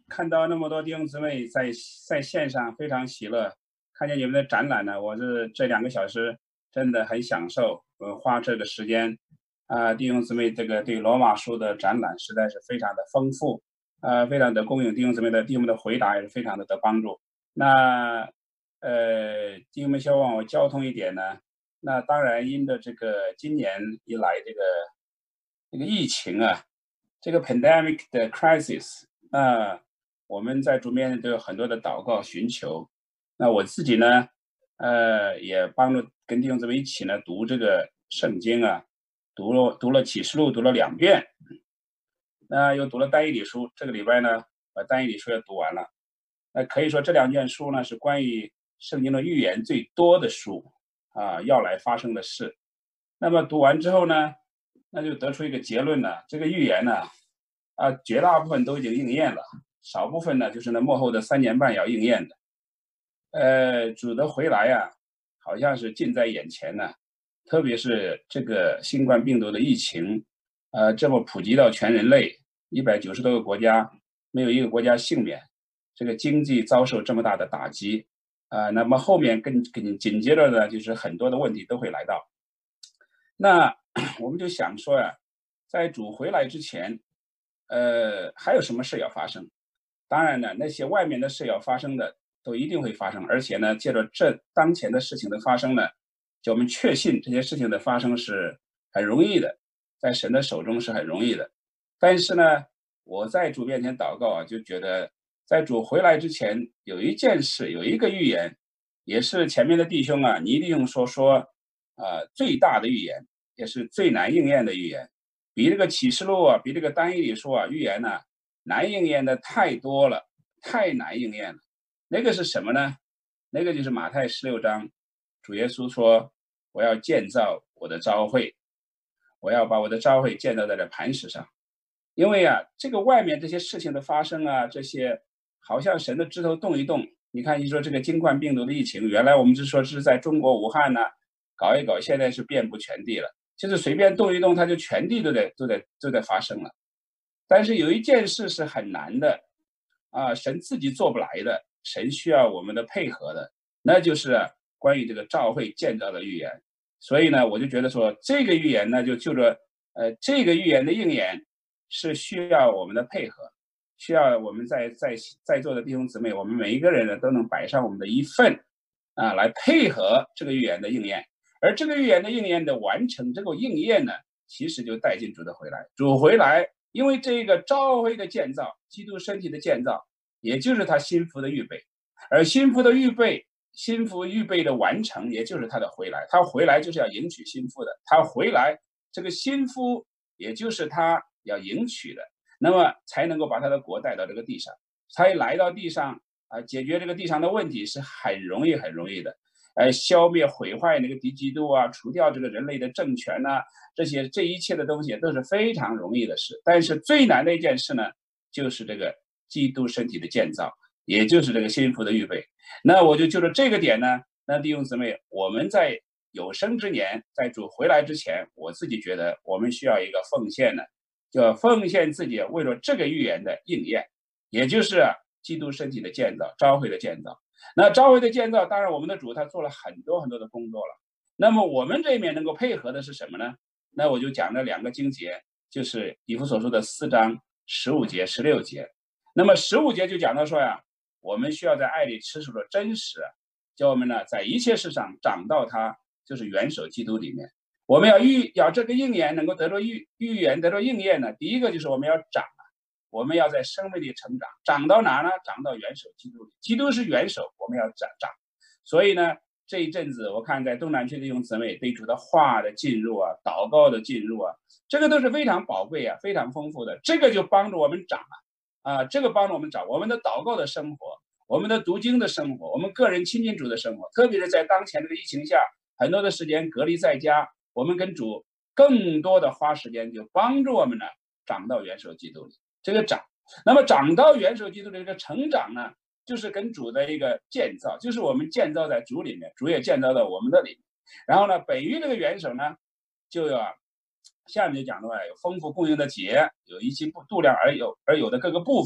看到那么多弟兄姊妹在线上非常喜乐，看见你们的展览呢，我是这2个小时真的很享受，花这个时间弟兄姊妹这个对罗马书的展览实在是非常的丰富，非常的供应弟兄们的回答也是非常的得帮助。那弟兄们希望我交通一点呢，那当然因着这个今年以来这个疫情啊，这个 pandemic 的 crisis，我们在主面都有很多的祷告寻求。那我自己呢，也帮助跟弟兄姊妹一起呢读这个圣经啊，读了启示录，读了2遍，又读了但以理书。这个礼拜呢，把但以理书也读完了。那可以说这2卷书呢是关于圣经的预言最多的书要来发生的事。那么读完之后呢，那就得出一个结论呢，这个预言呢，绝大部分都已经应验了，少部分呢就是那末后的3年半要应验的。主的回来好像是近在眼前呢，特别是这个新冠病毒的疫情，这么普及到全人类190多个国家，没有一个国家幸免，这个经济遭受这么大的打击，那么后面紧接着呢，就是很多的问题都会来到。那我们就想说在主回来之前，还有什么事要发生？当然呢，那些外面的事要发生的都一定会发生，而且呢，借着这当前的事情的发生呢，叫我们确信这些事情的发生是很容易的，在神的手中是很容易的。但是呢，我在主面前祷告就觉得在主回来之前有一件事，有一个预言，也是前面的弟兄你一定说最大的预言，也是最难应验的预言，比这个启示录比这个但以理书预言难应验的太多了，太难应验了。那个是什么呢？那个就是马太16章，主耶稣说：“我要建造我的召会，我要把我的召会建造在这磐石上。”因为这个外面这些事情的发生这些好像神的指头动一动。你看，你说这个新冠病毒的疫情，原来我们是说是在中国武汉搞一搞，现在是遍布全地了，就是随便动一动，它就全地都在发生了。但是有一件事是很难的神自己做不来的，神需要我们的配合的，那就是关于这个召会建造的预言。所以呢，我就觉得说这个预言呢，就着这个预言的应验是需要我们的配合，需要我们在座的弟兄姊妹，我们每一个人呢都能摆上我们的一份来配合这个预言的应验。而这个预言的应验的完成，这个应验呢，其实就带进主的回来。主回来，因为这个召会的建造，基督身体的建造，也就是他心腹的预备，而心腹预备的完成，也就是他的回来。他回来就是要迎娶心腹的，他回来这个心腹也就是他要迎娶的，那么才能够把他的国带到这个地上。他一来到地上解决这个地上的问题是很容易的。消灭毁坏那个敌基督除掉这个人类的政权这一切的东西都是非常容易的事。但是最难的一件事呢，就是这个基督身体的建造，也就是这个心腹的预备。那我就着这个点呢，那弟兄姊妹，我们在有生之年，在主回来之前，我自己觉得我们需要一个奉献呢，就要奉献自己为了这个预言的应验，也就是基督身体的建造，召会的建造。那召会的建造，当然我们的主他做了很多的工作了。那么我们这面能够配合的是什么呢？那我就讲了2个经节，就是以弗所书的4章15节、16节。那么15节就讲到说我们需要在爱里持守着真实，叫我们呢在一切事上长到他就是元首基督里面。我们要这个应验能够得到预言得到应验呢，第一个就是我们要长我们要在生命里成长，长到哪呢？长到元首基督里。基督是元首，我们要长。所以呢，这一阵子我看在东南区的弟兄姊妹对主的话的进入祷告的进入这个都是非常宝贵非常丰富的。这个就帮助我们长这个帮助我们长我们的祷告的生活，我们的读经的生活，我们个人亲近主的生活。特别是在当前这个疫情下，很多的时间隔离在家，我们跟主更多的花时间，就帮助我们呢长到元首基督里。这个长，那么长到元首基督的这个成长呢，就是跟主的一个建造，就是我们建造在主里面，主也建造在我们的里面。然后呢，本于这个元首呢，就要下面就讲的话，有丰富供应的节，有一期度量而有的各个部分，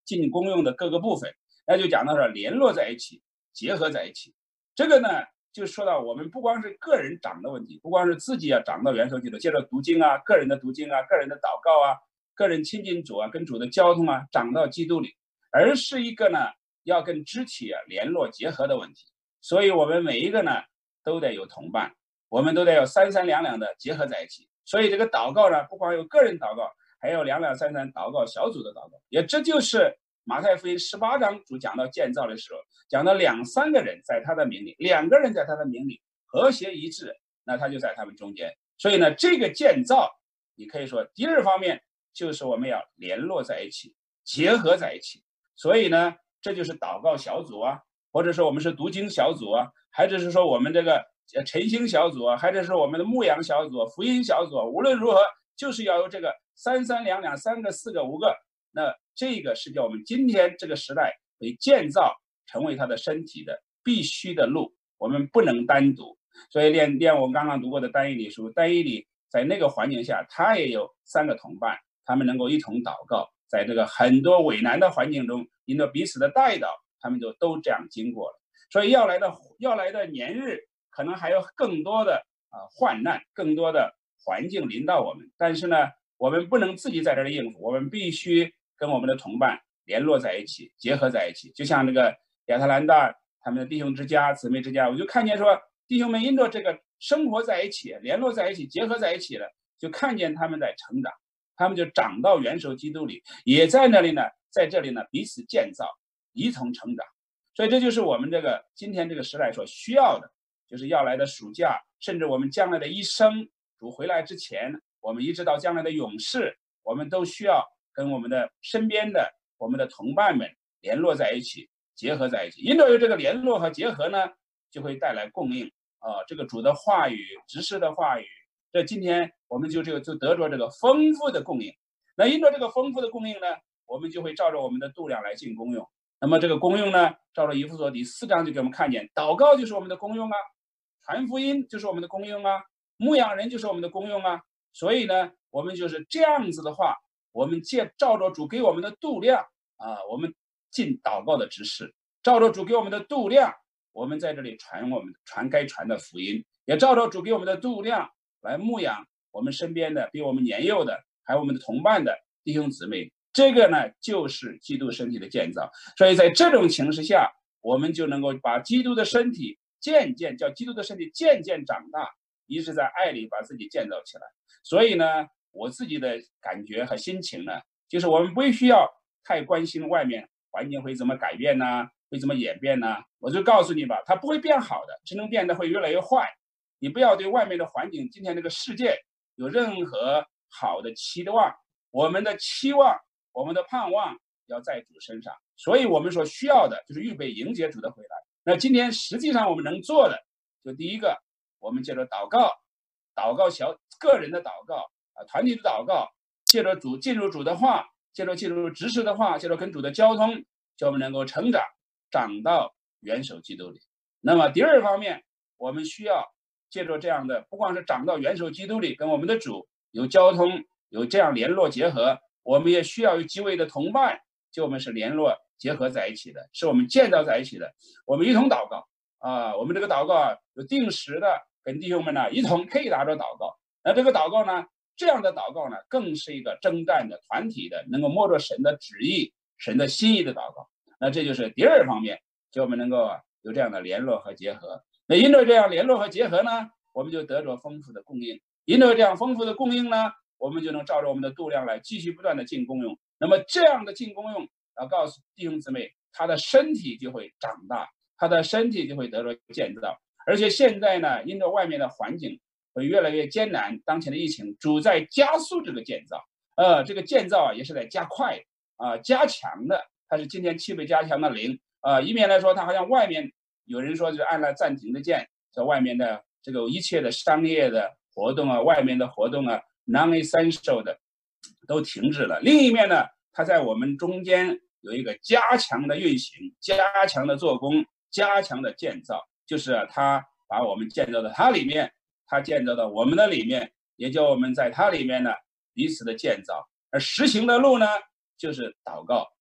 进公用的各个部分，那就讲到是联络在一起，结合在一起。这个呢，就说到我们不光是个人长的问题，不光是自己要长到元首基督，借着读经啊，个人的读经啊，个人的祷告啊，个人亲近主啊，跟主的交通啊，长到基督里，而是一个呢要跟肢体联络结合的问题。所以我们每一个呢都得有同伴，我们都得有三三两两的结合在一起。所以这个祷告呢，不光有个人祷告，还有两两三三祷告小组的祷告。也这就是马太福音18章主讲到建造的时候，讲到2、3个人在他的名里，2个人在他的名里和谐一致，那他就在他们中间。所以呢，这个建造，你可以说第二方面就是我们要联络在一起，结合在一起。所以呢，这就是祷告小组啊，或者说我们是读经小组啊，还是说我们这个晨星小组啊，还是说我们的牧养小组、福音小组，无论如何，就是要有这个三三两两、3个、4个、5个。那这个是叫我们今天这个时代为建造成为他的身体的必须的路，我们不能单独。所以练我刚刚读过的但以理书，但以理在那个环境下，他也有3个同伴，他们能够一同祷告，在这个很多为难的环境中，因着彼此的带导，他们就都这样经过了。所以要来的年日，可能还有更多的患难，更多的环境临到我们。但是呢，我们不能自己在这里应付，我们必须跟我们的同伴联络在一起，结合在一起。就像这个亚特兰大他们的弟兄之家、姊妹之家，我就看见说，弟兄们因着这个生活在一起、联络在一起、结合在一起了，就看见他们在成长，他们就长到元首基督里，也在那里呢，在这里呢彼此建造，一同成长。所以这就是我们这个今天这个时代所需要的，就是要来的暑假，甚至我们将来的一生，主回来之前，我们一直到将来的永世，我们都需要跟我们的身边的我们的同伴们联络在一起，结合在一起。因着有这个联络和结合呢，就会带来供应这个主的话语、执事的话语，这今天我们就得着这个丰富的供应。那因着这个丰富的供应呢，我们就会照着我们的度量来进功用。那么这个功用呢，照着以弗所第4章就给我们看见，祷告就是我们的功用啊，传福音就是我们的功用啊，牧养人就是我们的功用啊。所以呢，我们就是这样子的话，我们照着主给我们的度量我们尽祷告的指示，照着主给我们的度量，我们在这里传该传的福音，也照着主给我们的度量来牧养我们身边的比我们年幼的，还有我们的同伴的弟兄姊妹。这个呢，就是基督身体的建造。所以在这种形势下，我们就能够把基督的身体叫基督的身体渐渐长大，一直在爱里把自己建造起来。所以呢，我自己的感觉和心情呢，就是我们不需要太关心外面环境会怎么改变呢，会怎么演变呢？我就告诉你吧，它不会变好的，只能变得会越来越坏。你不要对外面的环境，今天这个世界有任何好的期望，我们的期望，我们的盼望要在主身上。所以我们所需要的就是预备迎接主的回来。那今天实际上我们能做的，就第一个，我们借着祷告个人的祷告团体的祷告，借着主进入主的话，借着进入执事的话，借着跟主的交通，叫我们能够成长，长到元首基督里。那么第二方面，我们需要借着这样的，不光是长到元首基督里，跟我们的主有交通，有这样联络结合，我们也需要有几位的同伴，就我们是联络结合在一起的，是我们建造在一起的。我们一同祷告我们这个祷告有定时的跟弟兄们呢一同配搭着祷告。那这个祷告呢，这样的祷告呢，更是一个征战的团体的，能够摸着神的旨意、神的心意的祷告。那这就是第二方面，就我们能够有这样的联络和结合。那因着这样联络和结合呢，我们就得着丰富的供应。因着这样丰富的供应呢，我们就能照着我们的度量来继续不断的进功用。那么这样的进功用，要告诉弟兄姊妹，他的身体就会长大，他的身体就会得着建造。而且现在呢，因着外面的环境会越来越艰难，当前的疫情主在加速这个建造，这个建造也是在加快加强的。它是今天7倍加强的0一面来说，它好像外面有人说就是按了暂停的键，在外面的这个一切的商业的活动外面的活动non-essential 的都停止了。另一面呢，它在我们中间有一个加强的运行，加强的做工，加强的建造，就是它把我们建造到它里面，它建造到我们的里面，也叫我们在它里面呢彼此的建造。而实行的路呢，就是祷告，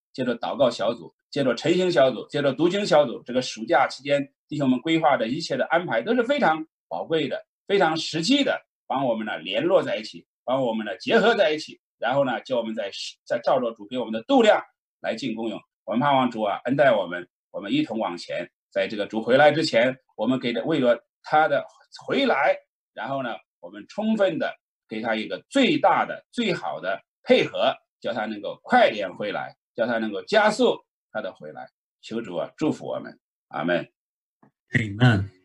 借着祷告小组，借着晨星小组，借着读经小组，这个暑假期间弟兄们规划的一切的安排都是非常宝贵的，非常实际的，帮我们呢联络在一起，帮我们呢结合在一起，然后呢叫我们在照着主给我们的度量来进功用。我们盼望主啊恩待我们，我们一同往前。在这个主回来之前，我们为了他的回来，然后呢我们充分的给他一个最大的最好的配合，叫他能够快点回来，叫他能够加速他的回来。求主啊祝福我们，阿们。 Amen。